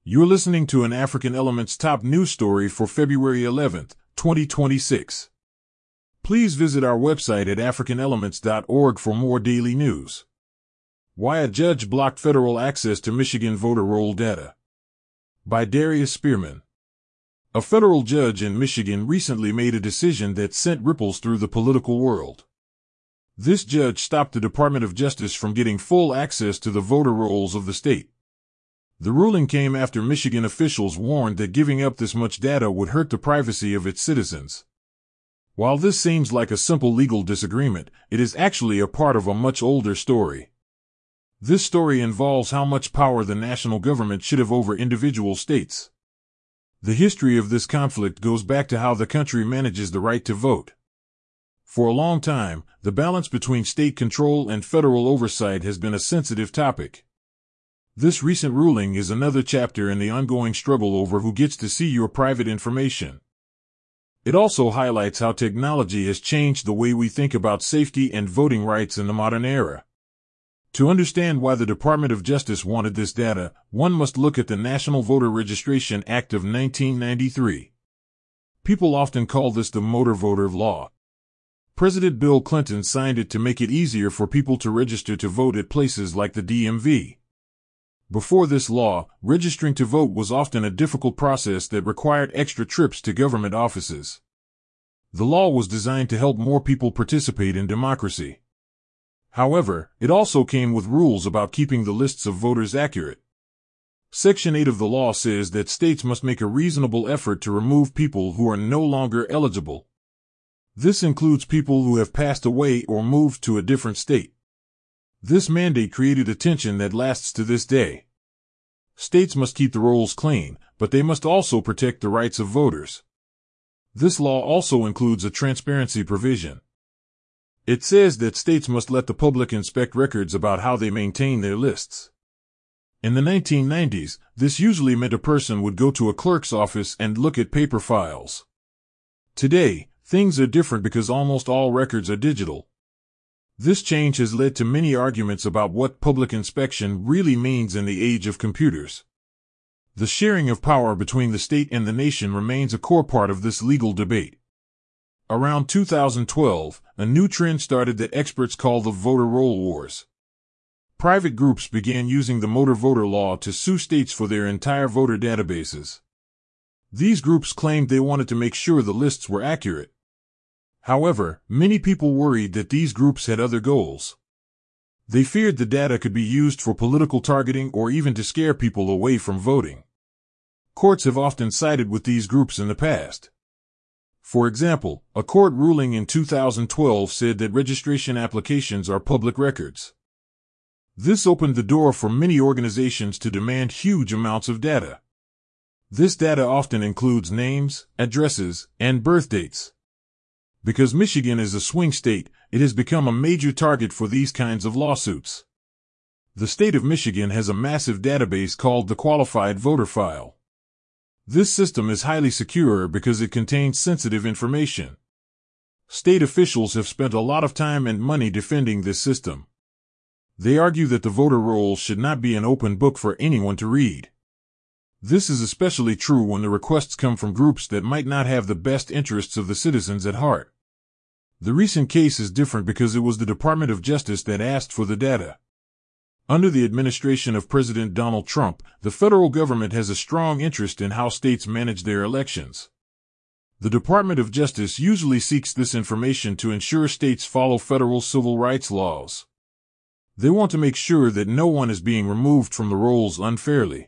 You're listening to an African Elements top news story for February 11th, 2026. Please visit our website at africanelements.org for more daily news. Why a judge blocked federal access to Michigan voter roll data. By Darius Spearman. A federal judge in Michigan recently made a decision that sent ripples through the political world. This judge stopped the Department of Justice from getting full access to the voter rolls of the state. The ruling came after Michigan officials warned that giving up this much data would hurt the privacy of its citizens. While this seems like a simple legal disagreement, it is actually a part of a much older story. This story involves how much power the national government should have over individual states. The history of this conflict goes back to how the country manages the right to vote. For a long time, the balance between state control and federal oversight has been a sensitive topic. This recent ruling is another chapter in the ongoing struggle over who gets to see your private information. It also highlights how technology has changed the way we think about safety and voting rights in the modern era. To understand why the Department of Justice wanted this data, one must look at the National Voter Registration Act of 1993. People often call this the Motor Voter Law. President Bill Clinton signed it to make it easier for people to register to vote at places like the DMV. Before this law, registering to vote was often a difficult process that required extra trips to government offices. The law was designed to help more people participate in democracy. However, it also came with rules about keeping the lists of voters accurate. Section 8 of the law says that states must make a reasonable effort to remove people who are no longer eligible. This includes people who have passed away or moved to a different state. This mandate created a tension that lasts to this day. States must keep the rolls clean, but they must also protect the rights of voters. This law also includes a transparency provision. It says that states must let the public inspect records about how they maintain their lists. In the 1990s, this usually meant a person would go to a clerk's office and look at paper files. Today, things are different because almost all records are digital. This change has led to many arguments about what public inspection really means in the age of computers. The sharing of power between the state and the nation remains a core part of this legal debate. Around 2012, a new trend started that experts call the voter roll wars. Private groups began using the motor voter law to sue states for their entire voter databases. These groups claimed they wanted to make sure the lists were accurate. However, many people worried that these groups had other goals. They feared the data could be used for political targeting or even to scare people away from voting. Courts have often sided with these groups in the past. For example, a court ruling in 2012 said that registration applications are public records. This opened the door for many organizations to demand huge amounts of data. This data often includes names, addresses, and birth dates. Because Michigan is a swing state, it has become a major target for these kinds of lawsuits. The state of Michigan has a massive database called the Qualified Voter File. This system is highly secure because it contains sensitive information. State officials have spent a lot of time and money defending this system. They argue that the voter rolls should not be an open book for anyone to read. This is especially true when the requests come from groups that might not have the best interests of the citizens at heart. The recent case is different because it was the Department of Justice that asked for the data. Under the administration of President Donald Trump, the federal government has a strong interest in how states manage their elections. The Department of Justice usually seeks this information to ensure states follow federal civil rights laws. They want to make sure that no one is being removed from the rolls unfairly.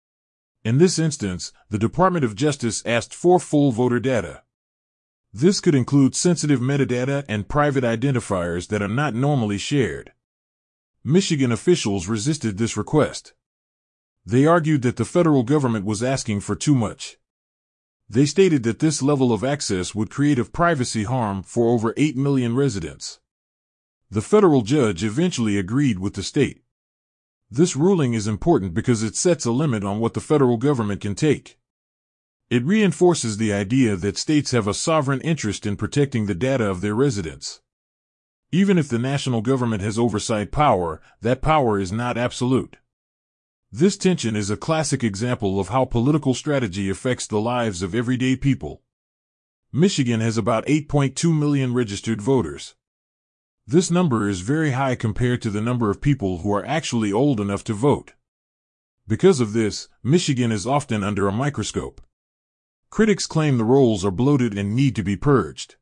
In this instance, the Department of Justice asked for full voter data. This could include sensitive metadata and private identifiers that are not normally shared. Michigan officials resisted this request. They argued that the federal government was asking for too much. They stated that this level of access would create a privacy harm for over 8 million residents. The federal judge eventually agreed with the state. This ruling is important because it sets a limit on what the federal government can take. It reinforces the idea that states have a sovereign interest in protecting the data of their residents. Even if the national government has oversight power, that power is not absolute. This tension is a classic example of how political strategy affects the lives of everyday people. Michigan has about 8.2 million registered voters. This number is very high compared to the number of people who are actually old enough to vote. Because of this, Michigan is often under a microscope. Critics claim the rolls are bloated and need to be purged.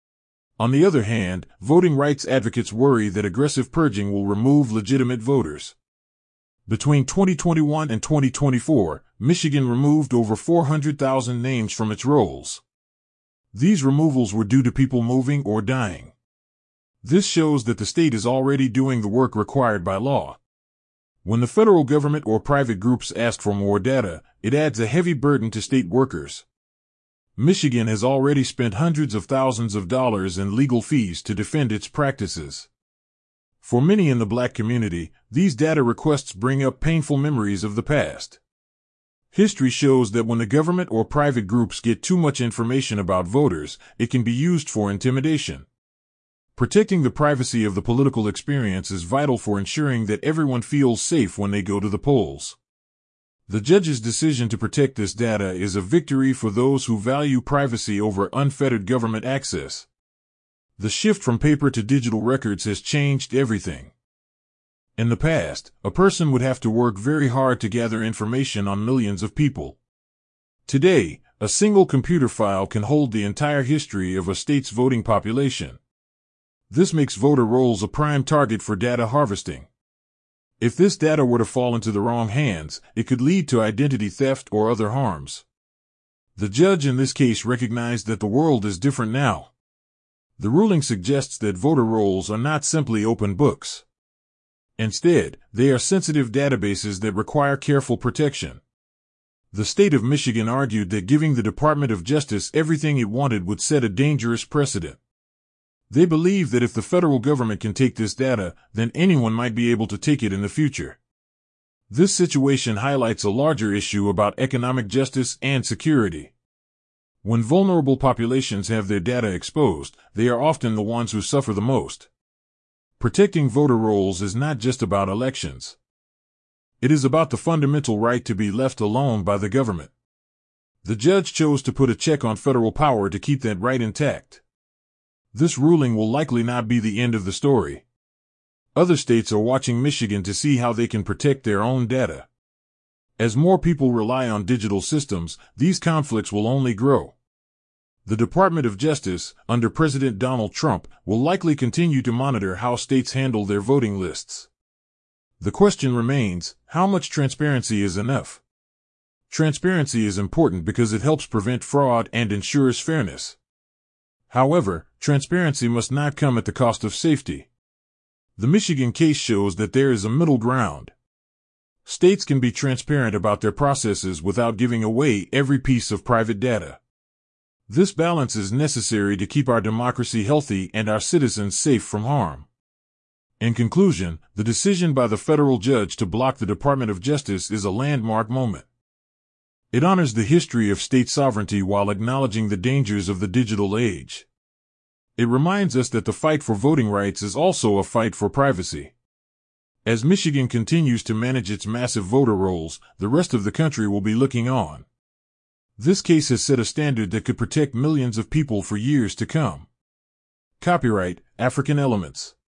On the other hand, voting rights advocates worry that aggressive purging will remove legitimate voters. Between 2021 and 2024, Michigan removed over 400,000 names from its rolls. These removals were due to people moving or dying. This shows that the state is already doing the work required by law. When the federal government or private groups ask for more data, it adds a heavy burden to state workers. Michigan has already spent hundreds of thousands of dollars in legal fees to defend its practices. For many in the Black community, these data requests bring up painful memories of the past. History shows that when the government or private groups get too much information about voters, it can be used for intimidation. Protecting the privacy of the political experience is vital for ensuring that everyone feels safe when they go to the polls. The judge's decision to protect this data is a victory for those who value privacy over unfettered government access. The shift from paper to digital records has changed everything. In the past, a person would have to work very hard to gather information on millions of people. Today, a single computer file can hold the entire history of a state's voting population. This makes voter rolls a prime target for data harvesting. If this data were to fall into the wrong hands, it could lead to identity theft or other harms. The judge in this case recognized that the world is different now. The ruling suggests that voter rolls are not simply open books. Instead, they are sensitive databases that require careful protection. The state of Michigan argued that giving the Department of Justice everything it wanted would set a dangerous precedent. They believe that if the federal government can take this data, then anyone might be able to take it in the future. This situation highlights a larger issue about economic justice and security. When vulnerable populations have their data exposed, they are often the ones who suffer the most. Protecting voter rolls is not just about elections. It is about the fundamental right to be left alone by the government. The judge chose to put a check on federal power to keep that right intact. This ruling will likely not be the end of the story. Other states are watching Michigan to see how they can protect their own data. As more people rely on digital systems, these conflicts will only grow. The Department of Justice, under President Donald Trump, will likely continue to monitor how states handle their voting lists. The question remains, how much transparency is enough? Transparency is important because it helps prevent fraud and ensures fairness. However, transparency must not come at the cost of safety. The Michigan case shows that there is a middle ground. States can be transparent about their processes without giving away every piece of private data. This balance is necessary to keep our democracy healthy and our citizens safe from harm. In conclusion, the decision by the federal judge to block the Department of Justice is a landmark moment. It honors the history of state sovereignty while acknowledging the dangers of the digital age. It reminds us that the fight for voting rights is also a fight for privacy. As Michigan continues to manage its massive voter rolls, the rest of the country will be looking on. This case has set a standard that could protect millions of people for years to come. Copyright, African Elements.